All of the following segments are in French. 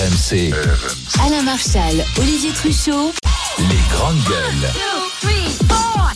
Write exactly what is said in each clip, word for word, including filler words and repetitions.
M C. Alain Marchal, Olivier Truchot. Les grandes gueules. two, three, four.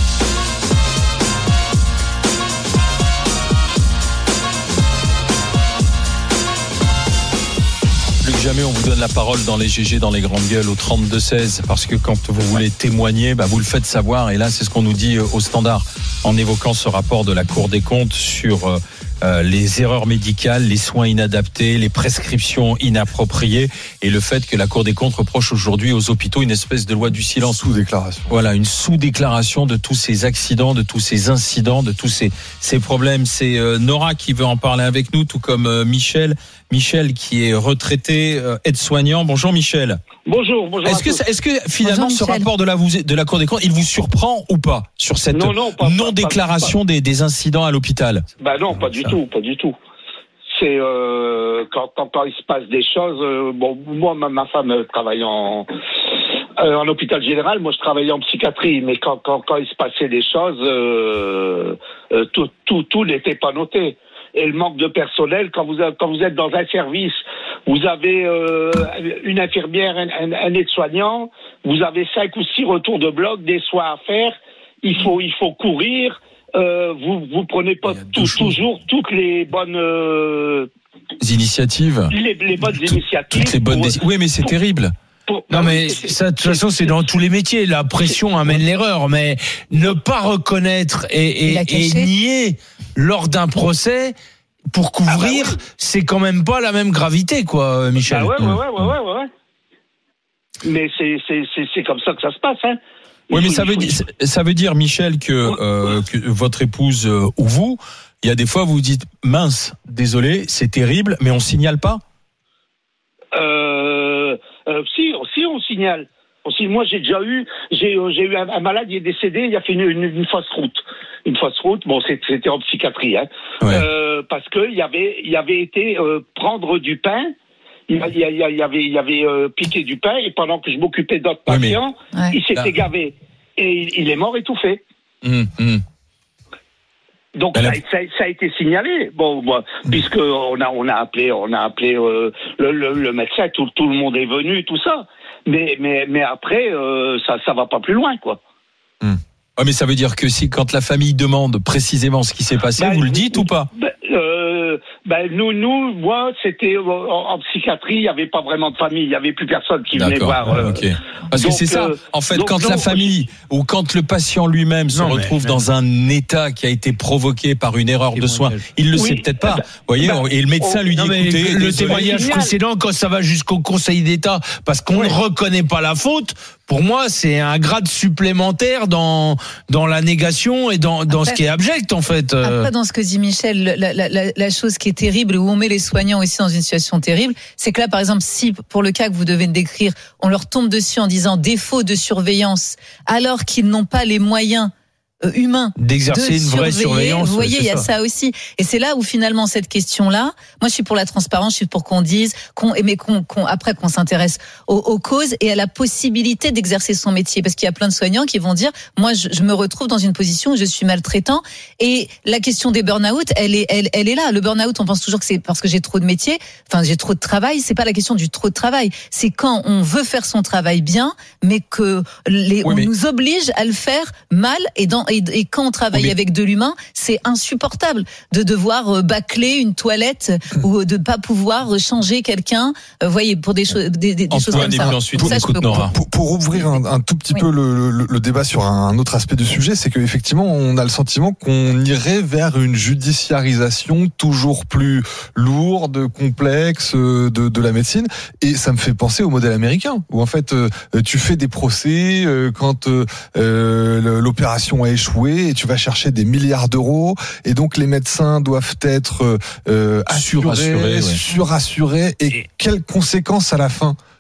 Plus que jamais, on vous donne la parole dans les G G, dans les grandes gueules au trente-deux seize, parce que quand vous voulez témoigner, bah vous le faites savoir. Et là, c'est ce qu'on nous dit au standard en évoquant ce rapport de la Cour des comptes sur euh, euh, les erreurs médicales, les soins inadaptés, les prescriptions inappropriées et le fait que la Cour des comptes reproche aujourd'hui aux hôpitaux une espèce de loi du silence. Sous-déclaration. Voilà, une sous-déclaration de tous ces accidents, de tous ces incidents, de tous ces, ces problèmes. C'est euh, Nora qui veut en parler avec nous, tout comme euh, Michel. Michel qui est retraité, euh, aide-soignant. Bonjour Michel. Bonjour, bonjour. Est-ce que, est-ce que finalement bonjour, ce rapport de la, de la Cour des comptes, il vous surprend ou pas sur cette non, non, pas, non-déclaration pas, pas, pas. Des, des incidents à l'hôpital? Ben non, pas du ça. tout, pas du tout. C'est euh, quand, quand, quand il se passe des choses. Euh, bon, moi, ma, ma femme travaille en euh, en hôpital général. Moi, je travaillais en psychiatrie, mais quand quand, quand il se passait des choses, euh, euh, tout tout tout n'était pas noté. Et le manque de personnel, quand vous quand vous êtes dans un service, vous avez euh, une infirmière, un, un, un aide-soignant, vous avez cinq ou six retours de bloc, des soins à faire. Il faut il faut courir. Euh, vous vous prenez pas tout, toujours toutes les bonnes euh, initiatives. Les, les bonnes Tout, initiatives. Toutes les bonnes. Pour, oui, mais c'est pour, terrible. Pour, non mais ça, de toute façon, c'est dans tous les métiers. La pression amène l'erreur, mais ne pas reconnaître et, et, et nier lors d'un procès pour couvrir, ah bah oui. c'est quand même pas la même gravité, quoi, Michel. Ah ouais, ouais, ouais, ouais, ouais, ouais. Mais c'est c'est c'est c'est comme ça que ça se passe, hein. Oui, mais ça veut dire ça veut dire Michel que, euh, que votre épouse euh, ou vous, il y a des fois vous vous dites mince, désolé, c'est terrible, mais on signale pas. Euh, euh, si, si on signale. Aussi, moi, j'ai déjà eu, j'ai, j'ai eu un, un malade, il est décédé, il a fait une, une, une fausse route. Une fausse route, bon, c'était en psychiatrie, hein. Ouais. Euh, parce que il y avait, il avait été euh, prendre du pain. Il, il, il, il avait, il avait euh, piqué du pain et pendant que je m'occupais d'autres oui, patients, mais... ouais. il s'était ah. gavé et il, il est mort étouffé. Mmh, mmh. Donc ça, ça, ça a été signalé. Bon, bon mmh. puisque on a, on a appelé, on a appelé euh, le, le, le médecin, tout, tout le monde est venu, tout ça. Mais, mais, mais après, euh, ça, ça va pas plus loin, quoi. Mmh. Ouais, mais ça veut dire que si, quand la famille demande précisément ce qui s'est passé, bah, vous le dites ou pas? bah, euh, bah, nous, nous, moi, c'était en, en psychiatrie, il n'y avait pas vraiment de famille, il n'y avait plus personne qui venait voir. Euh, okay. Parce donc, que c'est ça, en fait, donc, quand donc, la famille ou quand le patient lui-même se non, retrouve mais, dans un état qui a été provoqué par une erreur de soin, il le oui, sait peut-être pas. Vous bah, voyez, bah, et le médecin on, lui dit non, écoutez, le témoignage précédent, quand ça va jusqu'au Conseil d'État, parce qu'on oui. ne reconnaît pas la faute. Pour moi, c'est un grade supplémentaire dans dans la négation et dans dans après, ce qui est abject en fait. Après, dans ce que dit Michel, la, la, la, la chose qui est terrible, où on met les soignants aussi dans une situation terrible, c'est que là, par exemple, si pour le cas que vous devez décrire, on leur tombe dessus en disant défaut de surveillance, alors qu'ils n'ont pas les moyens humain d'exercer de une vraie surveillance. Vous voyez, il y a ça. ça aussi. Et c'est là où finalement cette question-là, moi je suis pour la transparence, je suis pour qu'on dise, qu'on, mais qu'on, qu'on après qu'on s'intéresse aux, aux causes et à la possibilité d'exercer son métier, parce qu'il y a plein de soignants qui vont dire, moi je, je me retrouve dans une position où je suis maltraitant. Et la question des burn-out, elle est, elle, elle est là. Le burn-out, on pense toujours que c'est parce que j'ai trop de métier, enfin j'ai trop de travail. C'est pas la question du trop de travail. C'est quand on veut faire son travail bien, mais que les, oui, on mais... nous oblige à le faire mal et dans Et, et quand on travaille oui, avec de l'humain, c'est insupportable de devoir bâcler une toilette mmh. ou de pas pouvoir changer quelqu'un. Vous voyez, pour des choses, des, des, des choses comme ça. Ensuite, ça pour, pour, pour, pour ouvrir un, un tout petit oui. peu le, le, le débat sur un autre aspect du sujet, c'est qu'effectivement, on a le sentiment qu'on irait vers une judiciarisation toujours plus lourde, complexe de, de la médecine. Et ça me fait penser au modèle américain, où en fait, tu fais des procès quand euh, l'opération a échoué. Et tu vas chercher des milliards d'euros et donc les médecins doivent être euh, assurés, surassurés, ouais. surassurés et, et quelles conséquences à la fin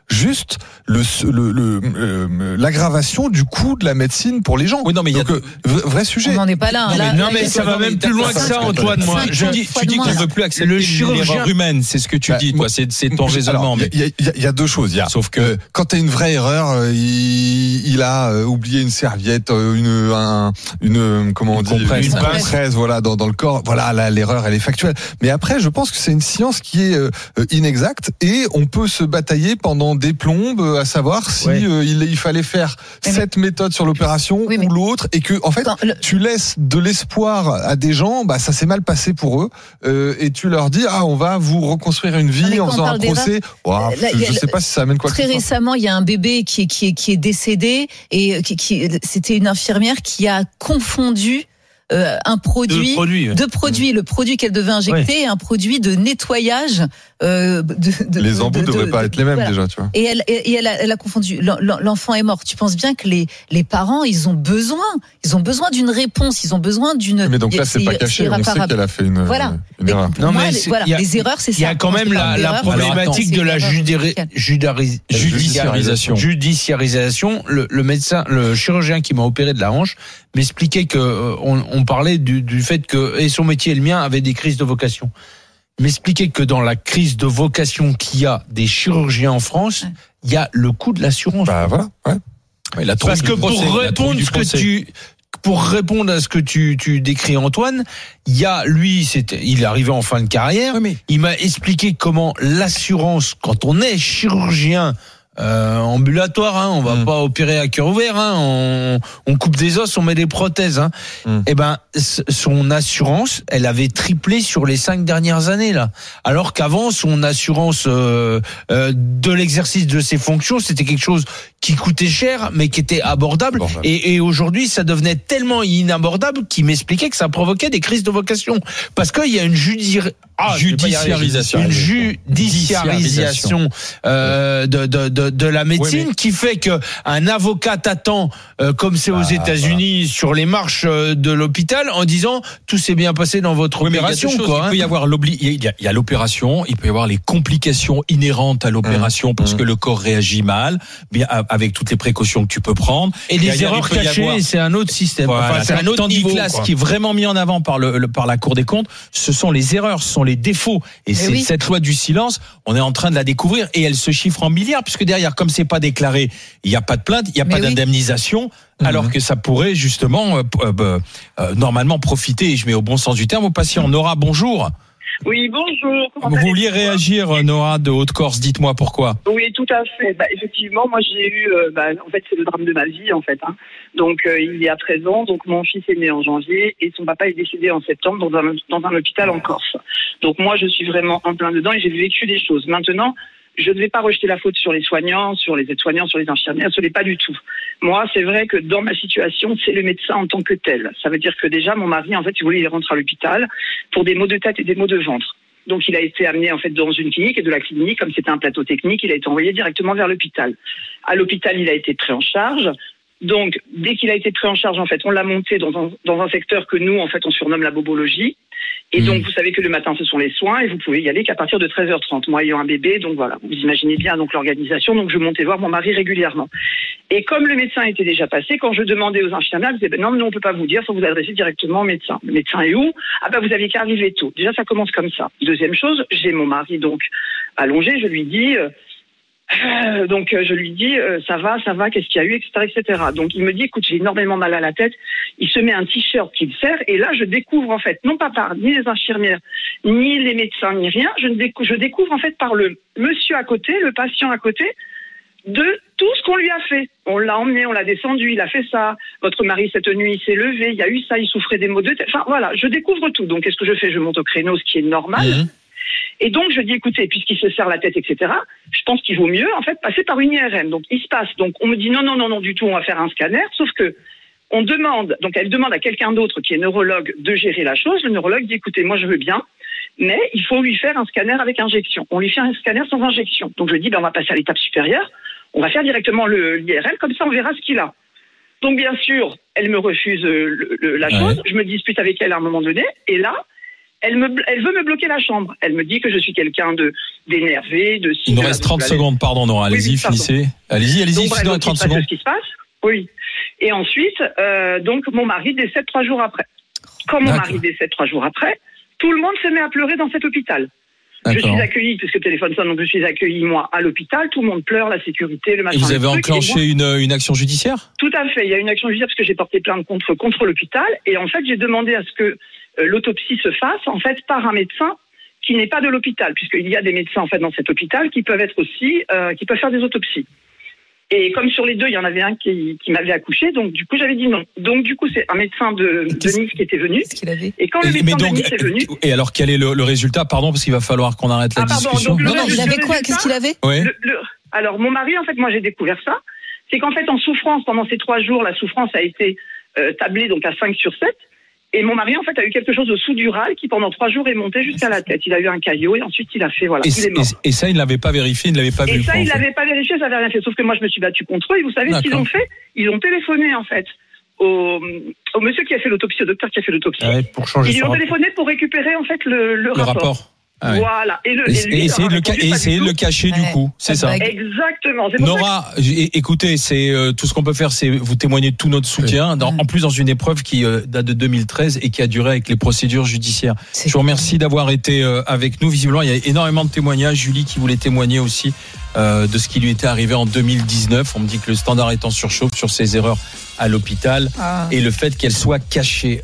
juste le, le, le, le l'aggravation du coût de la médecine pour les gens. Oui, non, mais donc, il y a... euh, vrai sujet. On n'en est pas là. Non, là, mais, non, là, mais ça va même plus loin que ça, Antoine. Moi, je dis, tu dis qu'on ne veut plus accepter le chirurgien humaine. C'est ce que tu bah, dis, toi. C'est, c'est ton raisonnement. Il y, y, y a deux choses. Il y a, sauf que euh, quand t'as une vraie erreur, il, il a euh, oublié une serviette, une, un, une, comment on dit, compresse, une compresse, voilà, dans, dans le corps. Voilà, là, l'erreur, elle est factuelle. Mais après, je pense que c'est une science qui est euh, inexacte et on peut se batailler pendant des plombes à savoir si ouais. euh, il, il fallait faire mais cette mais... méthode sur l'opération oui, ou l'autre et que en fait le... tu laisses de l'espoir à des gens, bah ça s'est mal passé pour eux euh, et tu leur dis ah on va vous reconstruire une vie en faisant un procès. Wow, là, je ne sais pas si ça amène quoi. Très récemment, il y a un bébé qui est qui est qui est décédé et qui, qui c'était une infirmière qui a confondu Euh, un produit, de produits, de produits, le produit qu'elle devait injecter, ouais. un produit de nettoyage. Euh, de, de, les embouts ne devraient pas de, être les mêmes voilà. déjà, tu vois. Et elle, et elle a, elle a confondu. L'enfant est mort. Tu penses bien que les les parents, ils ont besoin, ils ont besoin d'une réponse, ils ont besoin d'une. Mais donc là, c'est, c'est pas caché. On sait qu'elle a fait une. Voilà. Une erreur. Non mais les, voilà, a, les erreurs, c'est ça. Il y a quand même la, la problématique de la judiri- judari- judiciarisation. Judiciarisation. Le, le médecin, le chirurgien qui m'a opéré de la hanche m'expliquait que euh, on, on parlait du, du fait que et son métier et le mien avaient des crises de vocation. M'expliquer que dans la crise de vocation qu'il y a des chirurgiens en France, il y a le coût de l'assurance. Bah voilà. Ouais. Ouais, la Parce que pour procès, répondre ce que tu pour répondre à ce que tu tu décris Antoine, il y a lui c'était il est arrivé en fin de carrière, oui, mais... il m'a expliqué comment l'assurance quand on est chirurgien Euh, ambulatoire, hein, on va mmh. pas opérer à cœur ouvert, hein, on, on coupe des os, on met des prothèses. Hein. Mmh. Et ben, son assurance, elle avait triplé sur les cinq dernières années là. Alors qu'avant, son assurance euh, euh, de l'exercice de ses fonctions, c'était quelque chose qui coûtait cher, mais qui était abordable. abordable. Et, et aujourd'hui, ça devenait tellement inabordable qu'il m'expliquait que ça provoquait des crises de vocation, parce qu'il y a une judi- ah, judiciarisation, une judiciarisation euh, de, de, de de la médecine, oui, mais... qui fait que un avocat t'attend euh, comme c'est aux ah, États-Unis voilà. sur les marches de l'hôpital en disant tout s'est bien passé dans votre oui, opération. Il, quoi, il hein. peut y avoir l'obli... il y a, il y a l'opération, il peut y avoir les complications inhérentes à l'opération mmh. parce mmh. que le corps réagit mal, bien avec toutes les précautions que tu peux prendre. Et les erreurs cachées, avoir... c'est un autre système. Voilà, enfin, c'est un autre tandis niveau. Que là, ce qui est vraiment mis en avant par le, le par la Cour des comptes, ce sont les erreurs, ce sont les défauts. Et Mais c'est oui. cette loi du silence, on est en train de la découvrir et elle se chiffre en milliards puisque derrière, comme c'est pas déclaré, il n'y a pas de plainte, il n'y a Mais pas oui. d'indemnisation, mmh. alors que ça pourrait justement euh, euh, euh, normalement profiter, et je mets au bon sens du terme, aux patients. Nora, bonjour. Oui, bonjour. Comment Vous vouliez réagir, Nora, de Haute-Corse, dites-moi pourquoi. Oui, tout à fait. Bah, effectivement, moi j'ai eu, euh, bah, en fait c'est le drame de ma vie en fait. Hein. Donc euh, il y a treize ans, donc mon fils est né en janvier et son papa est décédé en septembre dans un, dans un hôpital en Corse. Donc moi je suis vraiment en plein dedans et j'ai vécu des choses. Maintenant, je ne vais pas rejeter la faute sur les soignants, sur les aides-soignants, sur les infirmières, ce n'est pas du tout. Moi, c'est vrai que dans ma situation, c'est le médecin en tant que tel. Ça veut dire que déjà, mon mari, en fait, si vous voulez, il rentre à l'hôpital pour des maux de tête et des maux de ventre. Donc, il a été amené, en fait, dans une clinique et de la clinique, comme c'était un plateau technique, il a été envoyé directement vers l'hôpital. À l'hôpital, il a été pris en charge. Donc, dès qu'il a été pris en charge, en fait, on l'a monté dans un, dans un secteur que nous, en fait, on surnomme la bobologie. Et donc, vous savez que le matin, ce sont les soins et vous pouvez y aller qu'à partir de treize heures trente. Moi, ayant un bébé, donc voilà, vous imaginez bien donc l'organisation. Donc, je montais voir mon mari régulièrement. Et comme le médecin était déjà passé, quand je demandais aux infirmières, ils disaient, ben non, nous, on peut pas vous dire, faut vous adresser directement au médecin. Le médecin est où? Ah ben, vous aviez qu'à arriver tôt. Déjà, ça commence comme ça. Deuxième chose, j'ai mon mari donc allongé, je lui dis... Euh, Euh, donc euh, je lui dis euh, ça va, ça va, qu'est-ce qu'il y a eu, et cetera, et cetera. Donc il me dit écoute, j'ai énormément mal à la tête. Il se met un t-shirt qu'il serre et là je découvre en fait, non pas par ni les infirmières, ni les médecins, ni rien, je, décou- je découvre en fait par le monsieur à côté, le patient à côté, de tout ce qu'on lui a fait. On l'a emmené, on l'a descendu, il a fait ça. Votre mari cette nuit il s'est levé, il y a eu ça, il souffrait des maux de tête. Enfin voilà, je découvre tout. Donc qu'est-ce que je fais? Je monte au créneau, ce qui est normal. Mmh. Et donc, je dis, écoutez, puisqu'il se serre la tête, et cetera, je pense qu'il vaut mieux, en fait, passer par une I R M. Donc, il se passe. Donc, on me dit, non, non, non, non, du tout, on va faire un scanner. Sauf que, on demande, donc elle demande à quelqu'un d'autre qui est neurologue de gérer la chose. Le neurologue dit, écoutez, moi, je veux bien, mais il faut lui faire un scanner avec injection. On lui fait un scanner sans injection. Donc, je dis, ben, on va passer à l'étape supérieure. On va faire directement le, l'I R M, comme ça, on verra ce qu'il a. Donc, bien sûr, elle me refuse le, le, la chose. Ouais. Je me dispute avec elle à un moment donné. Et là, elle me, elle veut me bloquer la chambre. Elle me dit que je suis quelqu'un de d'énervé, de. Il nous reste trente secondes, pardon, Nora. Allez-y, oui, finissez. Allez-y, allez-y. Donc, dans trente secondes. Ce qui se passe. Oui. Et ensuite, euh, donc mon mari décède trois jours après. Quand mon D'accord. mari décède trois jours après, tout le monde se met à pleurer dans cet hôpital. D'accord. Je suis accueillie, puisque le téléphone sonne, donc je suis accueillie, moi, à l'hôpital. Tout le monde pleure, la sécurité, le machin. Et vous avez enclenché moi, une, une action judiciaire ? Tout à fait. Il y a une action judiciaire parce que j'ai porté plainte contre, contre l'hôpital. Et en fait, j'ai demandé à ce que euh, l'autopsie se fasse, en fait, par un médecin qui n'est pas de l'hôpital, puisqu'il y a des médecins, en fait, dans cet hôpital qui peuvent être aussi, euh, qui peuvent faire des autopsies. Et comme sur les deux, il y en avait un qui, qui m'avait accouché, donc du coup j'avais dit non. Donc du coup c'est un médecin de, de Nice qui était venu. Qu'est-ce qu'il avait ? Et quand le médecin donc, de Nice est venu. Et alors quel est le, le résultat ? Pardon, parce qu'il va falloir qu'on arrête la ah, pardon, discussion. Donc, non, non, il avait quoi ? Qu'est-ce qu'il avait ? Oui. le, le, Alors mon mari, en fait, moi j'ai découvert ça. C'est qu'en fait en souffrance pendant ces trois jours, la souffrance a été euh, tablée donc à cinq sur sept. Et mon mari, en fait, a eu quelque chose de sous-dural qui, pendant trois jours, est monté jusqu'à la tête. Il a eu un caillot et ensuite, il a fait, voilà, et il est mort. Et, et ça, il ne l'avait pas vérifié, il ne l'avait pas et vu. Et ça, quoi, il ne fait. l'avait pas vérifié, ça n'avait rien fait. Sauf que moi, je me suis battue contre eux. Et vous savez D'accord. ce qu'ils ont fait ? Ils ont téléphoné, en fait, au, au monsieur qui a fait l'autopsie, au docteur qui a fait l'autopsie. Ouais, pour changer Ils lui ont téléphoné pour récupérer, en fait, le, le, le rapport. rapport. Ah ouais. Voilà. Et, le, et, et, lui, et essayer, de le, ca- et essayer de le cacher ouais. du coup, c'est ça. Exactement. C'est Nora, que... écoutez, c'est euh, tout ce qu'on peut faire, c'est vous témoigner de tout notre soutien. Oui. Dans, en plus, dans une épreuve qui euh, date de deux mille treize et qui a duré avec les procédures judiciaires. C'est Je vous remercie d'avoir été euh, avec nous. Visiblement, il y a énormément de témoignages. Julie qui voulait témoigner aussi euh, de ce qui lui était arrivé en deux mille dix-neuf. On me dit que le Standard est en surchauffe sur ses erreurs à l'hôpital ah. et le fait qu'elle soit cachée.